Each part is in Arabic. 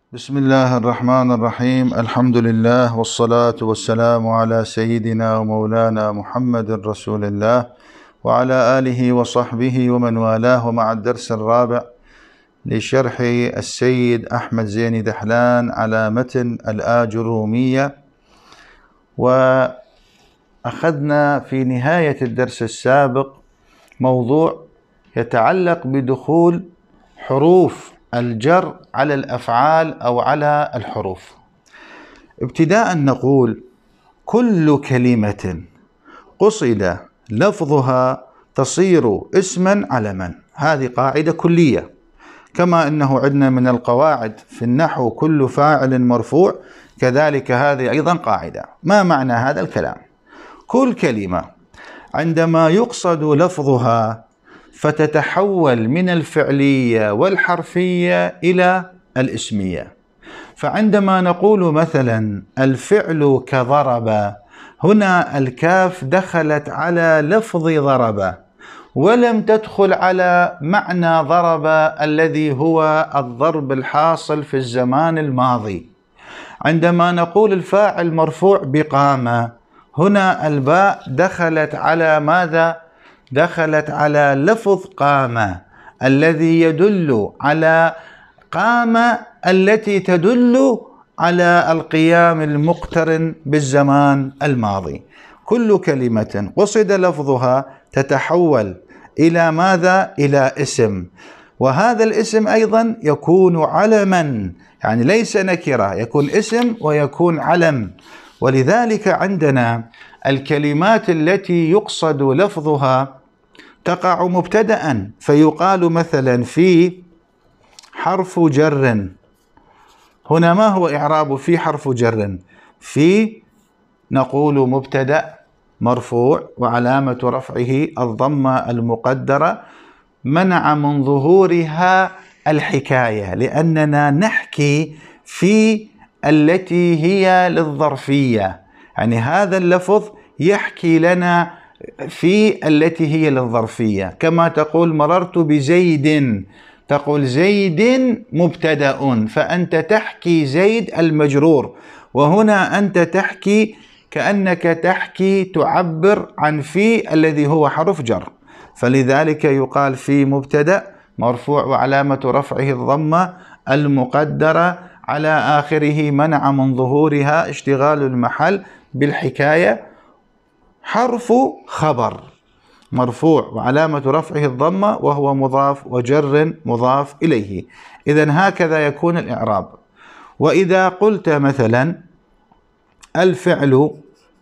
بسم الله الرحمن الرحيم. الحمد لله والصلاة والسلام على سيدنا ومولانا محمد رسول الله وعلى آله وصحبه ومن والاه. ومع الدرس الرابع لشرح السيد أحمد زين دحلان على متن الآجرومية، وأخذنا في نهاية الدرس السابق موضوع يتعلق بدخول حروف الجر على الأفعال أو على الحروف. ابتداء نقول: كل كلمة قصد لفظها تصير اسما علما. هذه قاعدة كلية، كما أنه عندنا من القواعد في النحو كل فاعل مرفوع، كذلك هذه أيضا قاعدة. ما معنى هذا الكلام؟ كل كلمة عندما يقصد لفظها فتتحول من الفعلية والحرفية إلى الاسمية. فعندما نقول مثلا الفعل كضرب، هنا الكاف دخلت على لفظ ضرب ولم تدخل على معنى ضرب الذي هو الضرب الحاصل في الزمان الماضي. عندما نقول الفاعل مرفوع بقام، هنا الباء دخلت على ماذا؟ دخلت على لفظ قام الذي يدل على قام التي تدل على القيام المقترن بالزمان الماضي. كل كلمة قصد لفظها تتحول إلى ماذا؟ إلى اسم، وهذا الاسم أيضا يكون علما، يعني ليس نكرة، يكون اسم ويكون علم. ولذلك عندنا الكلمات التي يقصد لفظها تقع مبتدأ، فيقال مثلا في حرف جر. هنا ما هو إعراب في حرف جر؟ في نقول مبتدأ مرفوع وعلامة رفعه الضمة المقدرة، منع من ظهورها الحكاية، لأننا نحكي في التي هي للظرفية، يعني هذا اللفظ يحكي لنا في التي هي للظرفية. كما تقول مررت بزيد، تقول زيد مبتدأ، فأنت تحكي زيد المجرور، وهنا أنت تحكي كأنك تحكي تعبر عن في الذي هو حرف جر، فلذلك يقال في مبتدأ مرفوع وعلامة رفعه الضمة المقدرة على آخره منع من ظهورها اشتغال المحل بالحكاية. حرف خبر مرفوع وعلامة رفعه الضمة وهو مضاف وجر مضاف إليه. إذن هكذا يكون الإعراب. وإذا قلت مثلا الفعل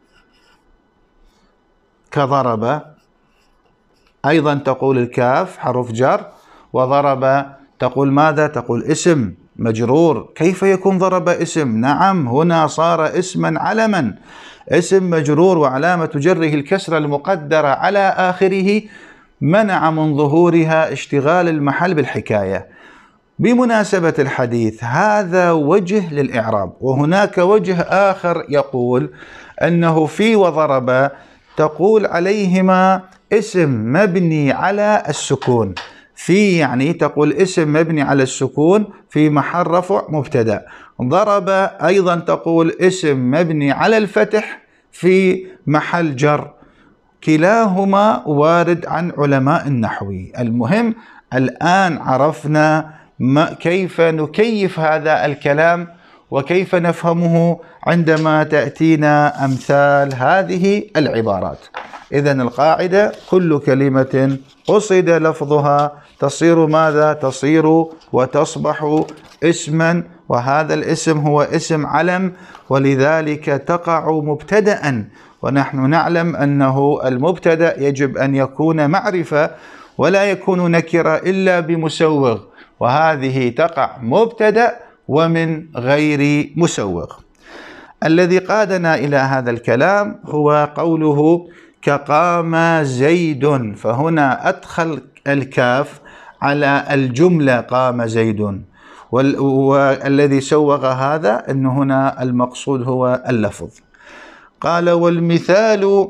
كضرب، أيضا تقول الكاف حرف جر، وضرب تقول ماذا؟ تقول اسم مجرور. كيف يكون ضرب اسم؟ نعم، هنا صار اسما علما، اسم مجرور وعلامة جره الكسرة المقدرة على آخره منع من ظهورها اشتغال المحل بالحكاية. بمناسبة الحديث، هذا وجه للإعراب. وهناك وجه آخر يقول أنه في وضرب تقول عليهما اسم مبني على السكون. في يعني تقول اسم مبني على السكون في محل رفع مبتدأ. ضرب أيضا تقول اسم مبني على الفتح في محل جر. كلاهما وارد عن علماء النحو. المهم الآن عرفنا كيف نكيف هذا الكلام وكيف نفهمه عندما تأتينا أمثال هذه العبارات. إذن القاعدة: كل كلمة قصد لفظها تصير ماذا؟ تصير وتصبح اسما، وهذا الاسم هو اسم علم، ولذلك تقع مبتدأ، ونحن نعلم أنه المبتدأ يجب أن يكون معرفة ولا يكون نكرة إلا بمسوغ، وهذه تقع مبتدأ ومن غير مسوغ. الذي قادنا إلى هذا الكلام هو قوله كقام زيد، فهنا أدخل الكاف على الجملة قام زيد، والذي سوغ هذا أن هنا المقصود هو اللفظ. قال: والمثال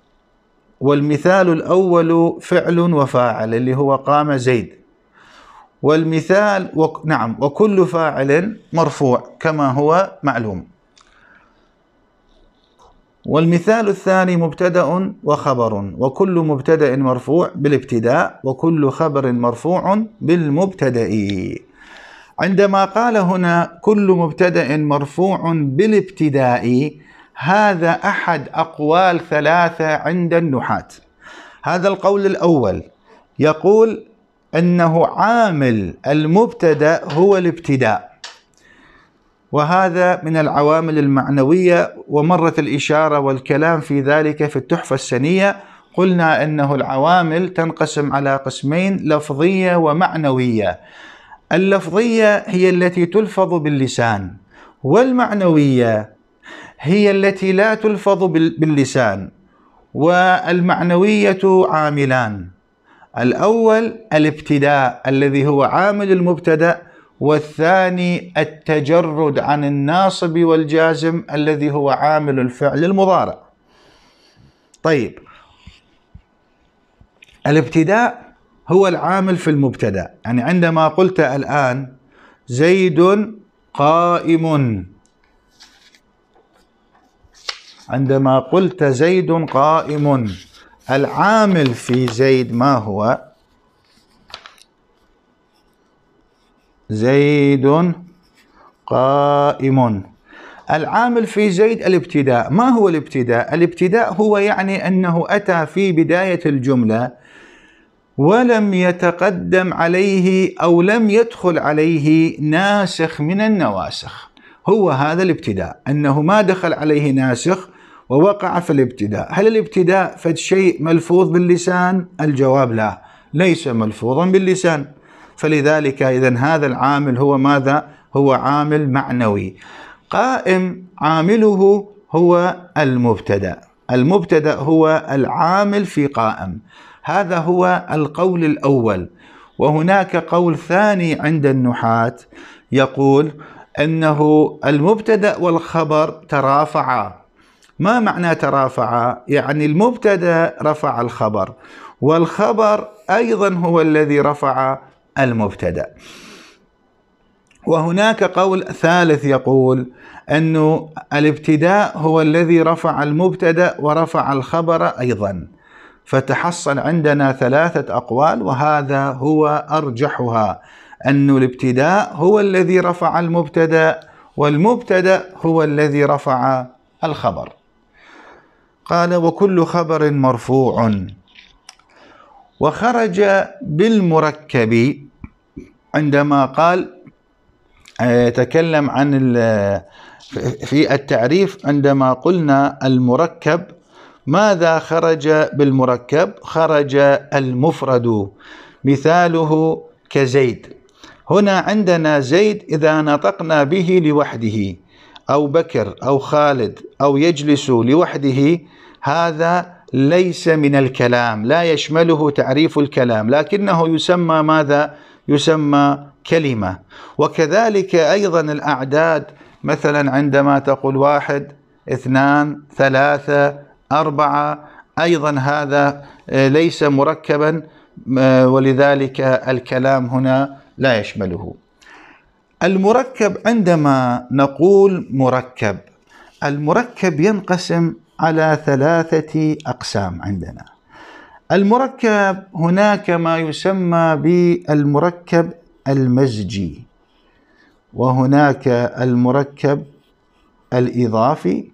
الأول فعل وفاعل اللي هو قام زيد، والمثال نعم، وكل فاعل مرفوع كما هو معلوم. والمثال الثاني مبتدأ وخبر، وكل مبتدأ مرفوع بالابتداء وكل خبر مرفوع بالمبتدأ. عندما قال هنا كل مبتدأ مرفوع بالابتداء، هذا أحد أقوال ثلاثة عند النحاة. هذا القول الأول يقول أنه عامل المبتدأ هو الابتداء، وهذا من العوامل المعنوية، ومرت الإشارة والكلام في ذلك في التحفة السنية. قلنا أنه العوامل تنقسم على قسمين: لفظية ومعنوية. اللفظية هي التي تلفظ باللسان، والمعنوية هي التي لا تلفظ باللسان. والمعنوية عاملان: الأول الابتداء الذي هو عامل المبتدأ، والثاني التجرد عن الناصب والجازم الذي هو عامل الفعل المضارع. طيب، الابتداء هو العامل في المبتدأ، يعني عندما قلت الآن زيد قائم، عندما قلت زيد قائم، العامل في زيد ما هو؟ زيد قائم. العامل في زيد الابتداء. ما هو الابتداء؟ الابتداء هو يعني أنه أتى في بداية الجملة ولم يتقدم عليه أو لم يدخل عليه ناسخ من النواسخ. هو هذا الابتداء، أنه ما دخل عليه ناسخ ووقع في الابتداء. هل الابتداء فد شيء ملفوظ باللسان؟ الجواب لا، ليس ملفوظا باللسان. فلذلك إذن هذا العامل هو ماذا؟ هو عامل معنوي. قائم عامله هو المبتدأ، المبتدأ هو العامل في قائم. هذا هو القول الأول. وهناك قول ثاني عند النحاة يقول أنه المبتدأ والخبر ترافعا. ما معنى ترافعا؟ يعني المبتدأ رفع الخبر، والخبر أيضا هو الذي رفع المبتدأ. وهناك قول ثالث يقول أنه الابتداء هو الذي رفع المبتدأ ورفع الخبر أيضا. فتحصل عندنا ثلاثة أقوال، وهذا هو أرجحها، أن الابتداء هو الذي رفع المبتدأ، والمبتدأ هو الذي رفع الخبر. قال وكل خبر مرفوع. وخرج بالمركب عندما قال يتكلم عن في التعريف. عندما قلنا المركب، ماذا خرج بالمركب؟ خرج المفرد، مثاله كزيد. هنا عندنا زيد إذا نطقنا به لوحده، أو بكر أو خالد أو يجلس لوحده، هذا ليس من الكلام، لا يشمله تعريف الكلام، لكنه يسمى ماذا؟ يسمى كلمة. وكذلك أيضا الأعداد، مثلا عندما تقول 1 2 3 4، أيضا هذا ليس مركبا، ولذلك الكلام هنا لا يشمله. المركب، عندما نقول مركب، المركب ينقسم على 3 أقسام عندنا. المركب هناك ما يسمى بالمركب المزجي، وهناك المركب الإضافي،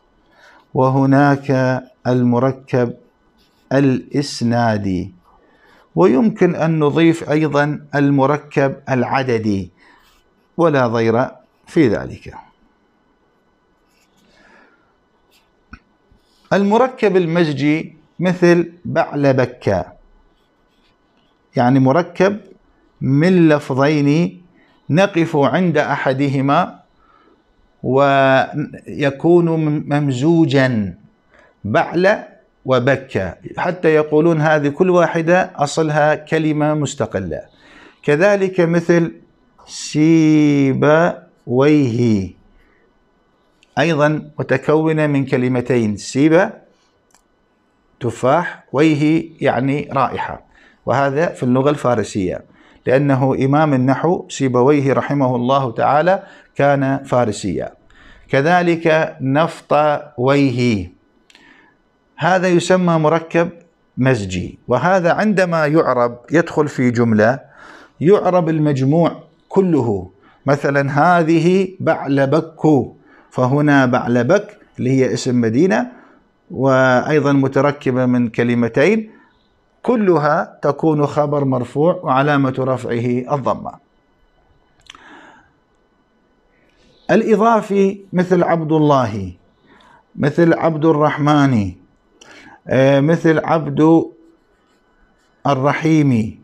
وهناك المركب الإسنادي، ويمكن أن نضيف أيضا المركب العددي، ولا ضير في ذلك. المركب المزجي مثل بعلبك، يعني مركب من لفظين نقف عند أحدهما ويكون ممزوجا، بعل وبكة، حتى يقولون هذه كل واحدة أصلها كلمة مستقلة. كذلك مثل سيبويه، أيضا متكونة من كلمتين: سيبة تفاح، ويه يعني رائحة، وهذا في اللغة الفارسية. لأنه إمام النحو سيبويه رحمه الله تعالى كان فارسيا. كذلك نفطويه، هذا يسمى مركب مزجي، وهذا عندما يعرب يدخل في جملة يعرب المجموع كله. مثلا هذه بعلبك، فهنا بعلبك اللي هي اسم مدينة وأيضا متركبة من كلمتين، كلها تكون خبر مرفوع وعلامة رفعه الضمة. الإضافي مثل عبد الله، مثل عبد الرحمن، مثل عبد الرحيم،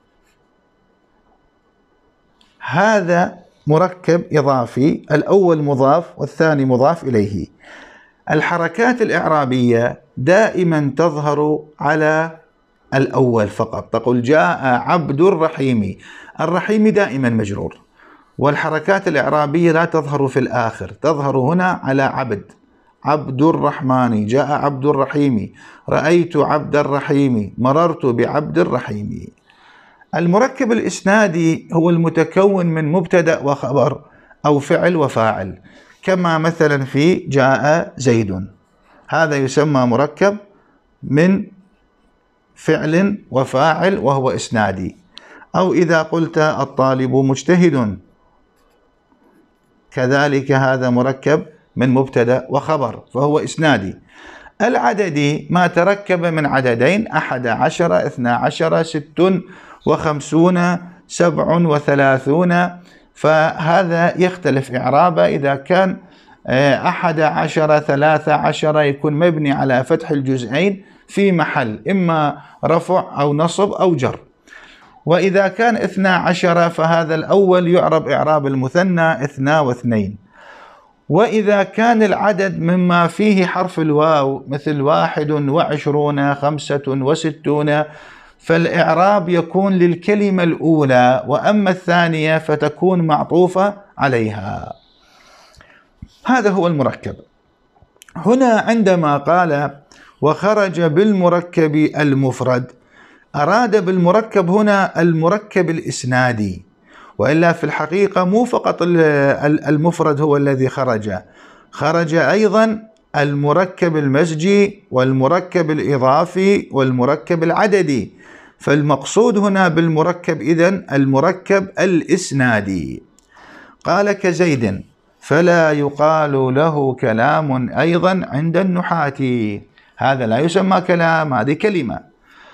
هذا مركب إضافي، الأول مضاف والثاني مضاف إليه. الحركات الإعرابية دائما تظهر على الأول فقط، تقول جاء عبد الرحيم، الرحيم دائما مجرور، والحركات الإعرابية لا تظهر في الآخر، تظهر هنا على عبد. عبد الرحمن، جاء عبد الرحيم، رأيت عبد الرحيم، مررت بعبد الرحيم. المركب الإسنادي هو المتكون من مبتدأ وخبر أو فعل وفاعل، كما مثلا في جاء زيد، هذا يسمى مركب من فعل وفاعل وهو إسنادي. أو إذا قلت الطالب مجتهد، كذلك هذا مركب من مبتدأ وخبر فهو إسنادي. العددي ما تركب من عددين، 11 12 56 37، فهذا يختلف إعرابه. إذا كان 11 13 يكون مبني على فتح الجزئين في محل إما رفع أو نصب أو جر. وإذا كان 12 فهذا الأول يعرب إعراب المثنى 2 و2. وإذا كان العدد مما فيه حرف الواو مثل 21 65 فالإعراب يكون للكلمة الأولى، وأما الثانية فتكون معطوفة عليها. هذا هو المركب. هنا عندما قال وخرج بالمركب المفرد، أراد بالمركب هنا المركب الإسنادي، وإلا في الحقيقة مو فقط المفرد هو الذي خرج، خرج أيضا المركب المزجي والمركب الإضافي والمركب العددي، فالمقصود هنا بالمركب إذن المركب الإسنادي. قال كزيد فلا يقال له كلام أيضا عند النحاة، هذا لا يسمى كلام، هذه كلمة.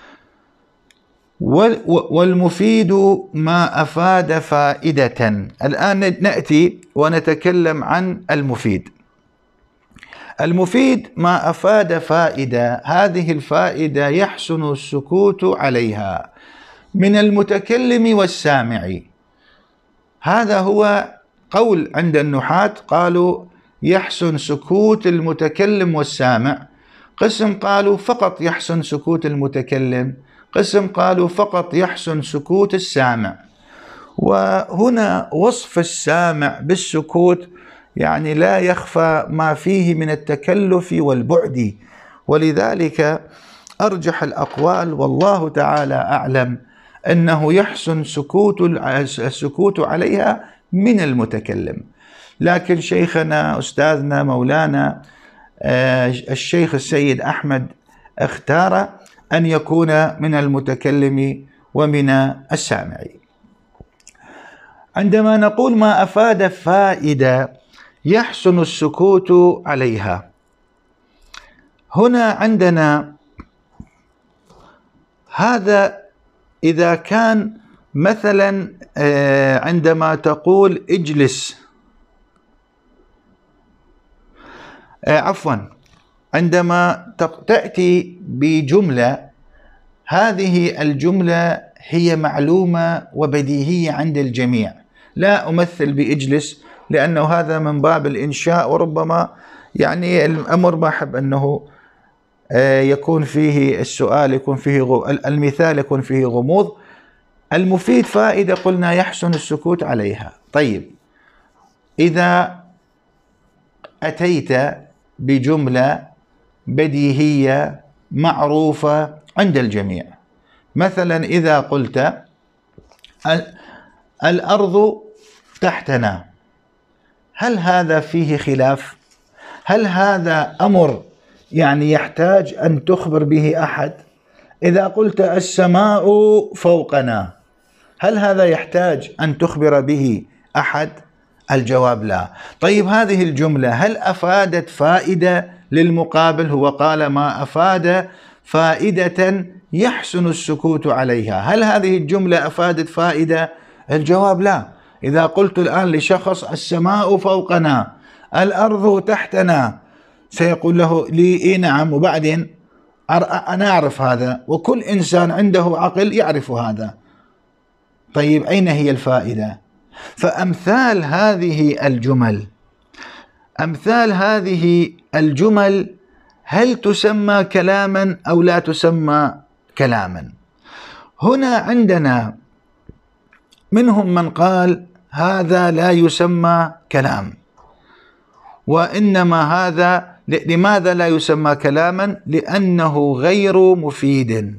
والمفيد ما أفاد فائدة. الآن نأتي ونتكلم عن المفيد. المفيد ما أفاد فائدة، هذه الفائدة يحسن السكوت عليها من المتكلم والسامع. هذا هو قول عند النحاة، قالوا يحسن سكوت المتكلم والسامع، قسم قالوا فقط يحسن سكوت المتكلم، قسم قالوا فقط يحسن سكوت السامع. وهنا وصف السامع بالسكوت يعني لا يخفى ما فيه من التكلف والبعد، ولذلك أرجح الأقوال والله تعالى أعلم أنه يحسن السكوت عليها من المتكلم. لكن شيخنا أستاذنا مولانا الشيخ السيد أحمد اختار أن يكون من المتكلم ومن السامع. عندما نقول ما أفاد فائدة يحسن السكوت عليها، هنا عندنا هذا إذا كان مثلا عندما تقول اجلس، عندما تأتي بجملة، هذه الجملة هي معلومة وبديهية عند الجميع، لا أمثل بإجلس لأنه هذا من باب الإنشاء، وربما يعني الأمر ما أحب أنه يكون فيه السؤال يكون فيه المثال يكون فيه غموض. المفيد فائدة قلنا يحسن السكوت عليها. طيب إذا أتيت بجملة بديهية معروفة عند الجميع، مثلا إذا قلت الأرض تحتنا، هل هذا فيه خلاف؟ هل هذا أمر يعني يحتاج أن تخبر به أحد؟ إذا قلت السماء فوقنا، هل هذا يحتاج أن تخبر به أحد؟ الجواب لا. طيب هذه الجملة هل أفادت فائدة للمقابل؟ هو قال ما أفاد فائدة يحسن السكوت عليها، هل هذه الجملة أفادت فائدة؟ الجواب لا. إذا قلت الآن لشخص السماء فوقنا الأرض تحتنا، سيقول له لي إيه نعم، وبعدين أنا أعرف هذا، وكل إنسان عنده عقل يعرف هذا. طيب أين هي الفائدة؟ فأمثال هذه الجمل هل تسمى كلاما أو لا تسمى كلاما؟ هنا عندنا منهم من قال هذا لا يسمى كلام، وإنما هذا لماذا لا يسمى كلاما؟ لأنه غير مفيد.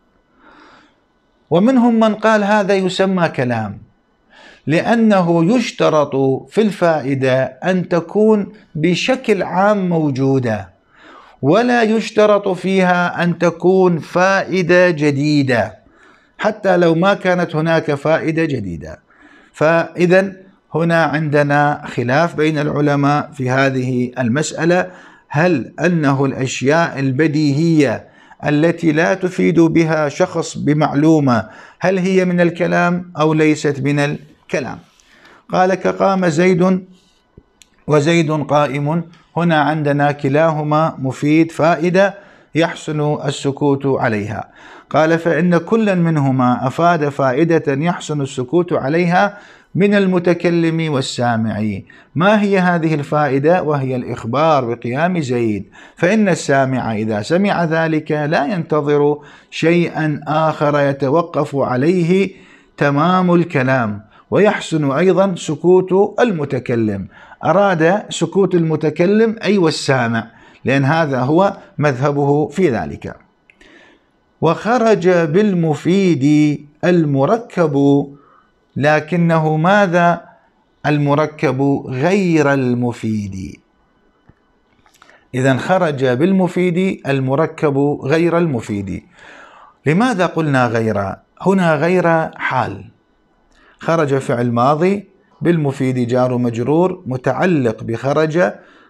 ومنهم من قال هذا يسمى كلام لأنه يشترط في الفائدة أن تكون بشكل عام موجودة، ولا يشترط فيها أن تكون فائدة جديدة حتى لو ما كانت هناك فائدة جديدة. فإذا هنا عندنا خلاف بين العلماء في هذه المسألة، هل أنه الأشياء البديهية التي لا تفيد بها شخص بمعلومة هل هي من الكلام أو ليست من الكلام؟ قال كقام زيد وزيد قائم، هنا عندنا كلاهما مفيد فائدة يحسن السكوت عليها. قال فإن كلا منهما أفاد فائدة يحسن السكوت عليها من المتكلم والسامع. ما هي هذه الفائدة؟ وهي الإخبار بقيام زيد، فإن السامع إذا سمع ذلك لا ينتظر شيئا آخر يتوقف عليه تمام الكلام، ويحسن أيضا سكوت المتكلم. أراد سكوت المتكلم أي والسامع، لأن هذا هو مذهبه في ذلك. وخرج بالمفيد المركب، لكنه ماذا؟ المركب غير المفيد. إذن خرج بالمفيد المركب غير المفيد. لماذا قلنا غير؟ هنا غير حال، خرج فعل ماضي بالمفيد جار مجرور متعلق بخرج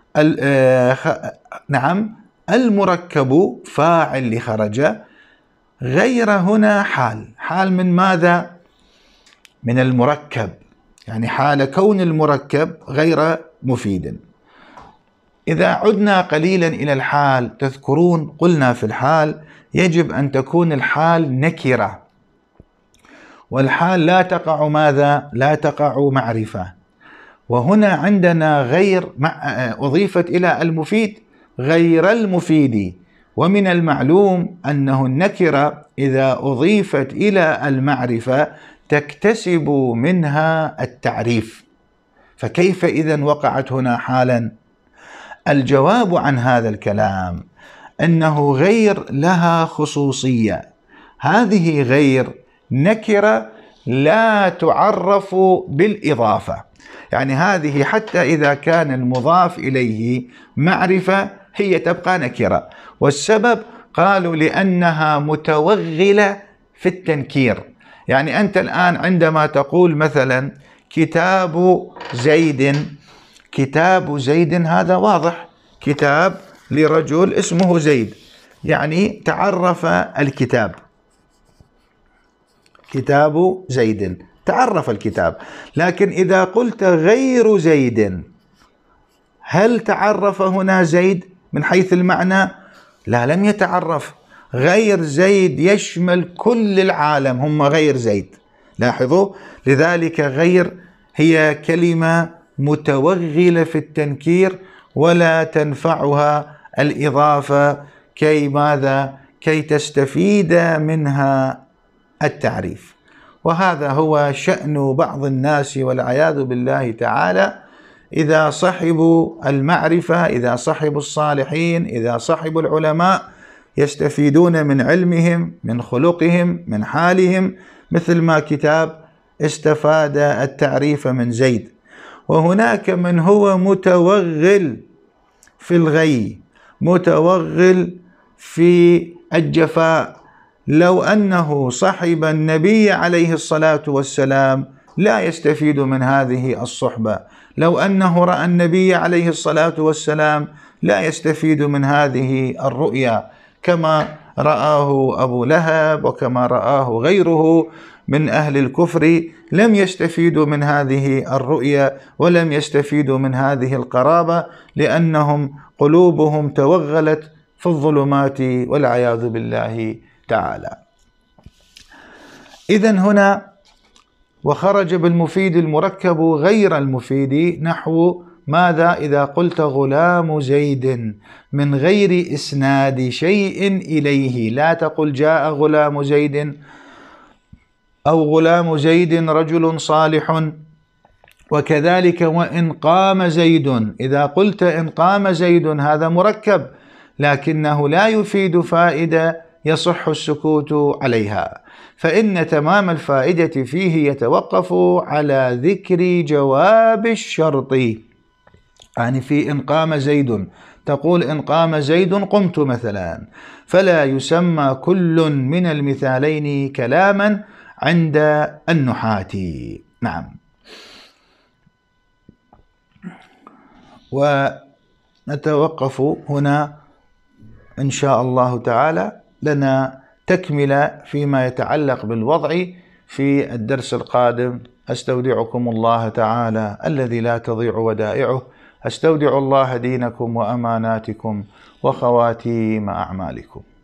نعم المركب فاعل لخرج، غير هنا حال من ماذا؟ من المركب، يعني حال كون المركب غير مفيد. إذا عدنا قليلا إلى الحال، تذكرون قلنا في الحال يجب أن تكون الحال نكرة، والحال لا تقع ماذا؟ لا تقع معرفة. وهنا عندنا غير أضيفت إلى المفيد غير المفيد، ومن المعلوم أنه النكرة إذا أضيفت إلى المعرفة تكتسب منها التعريف، فكيف إذن وقعت هنا حالا؟ الجواب عن هذا الكلام أنه غير لها خصوصية، هذه غير نكرة لا تعرف بالإضافة، يعني هذه حتى إذا كان المضاف إليه معرفة هي تبقى نكرة. والسبب قالوا لأنها متوغلة في التنكير. يعني أنت الآن عندما تقول مثلا كتاب زيد، كتاب زيد هذا واضح، كتاب لرجل اسمه زيد، يعني تعرف الكتاب، كتاب زيد تعرف الكتاب. لكن إذا قلت غير زيد، هل تعرف هنا زيد من حيث المعنى؟ لا، لم يتعرف. غير زيد يشمل كل العالم، هم غير زيد، لاحظوا. لذلك غير هي كلمة متوغلة في التنكير ولا تنفعها الإضافة كي ماذا؟ كي تستفيد منها التعريف. وهذا هو شأن بعض الناس والعياذ بالله تعالى، إذا صحبوا المعرفة، إذا صحبوا الصالحين، إذا صحبوا العلماء، يستفيدون من علمهم، من خلقهم، من حالهم، مثل ما كتاب استفاد التعريف من زيد. وهناك من هو متوغل في الغي، متوغل في الجفاء. لو أنه صحب النبي عليه الصلاة والسلام لا يستفيد من هذه الصحبة، لو أنه رأى النبي عليه الصلاة والسلام لا يستفيد من هذه الرؤيا، كما رآه أبو لهب وكما رآه غيره من أهل الكفر، لم يستفيدوا من هذه الرؤيا ولم يستفيدوا من هذه القرابة، لأنهم قلوبهم توغلت في الظلمات والعياذ بالله تعالى. إذن هنا وخرج بالمفيد المركب غير المفيد، نحو ماذا؟ إذا قلت غلام زيد من غير إسناد شيء إليه، لا تقل جاء غلام زيد أو غلام زيد رجل صالح. وكذلك وإن قام زيد، إذا قلت إن قام زيد هذا مركب لكنه لا يفيد فائدة يصح السكوت عليها، فإن تمام الفائدة فيه يتوقف على ذكر جواب الشرط. يعني في إن قام زيد تقول إن قام زيد قمت مثلا، فلا يسمى كل من المثالين كلاما عند النحاة. نعم. ونتوقف هنا إن شاء الله تعالى، لنا تكملة فيما يتعلق بالوضع في الدرس القادم. أستودعكم الله تعالى الذي لا تضيع ودائعه، أستودع الله دينكم وأماناتكم وخواتيم أعمالكم.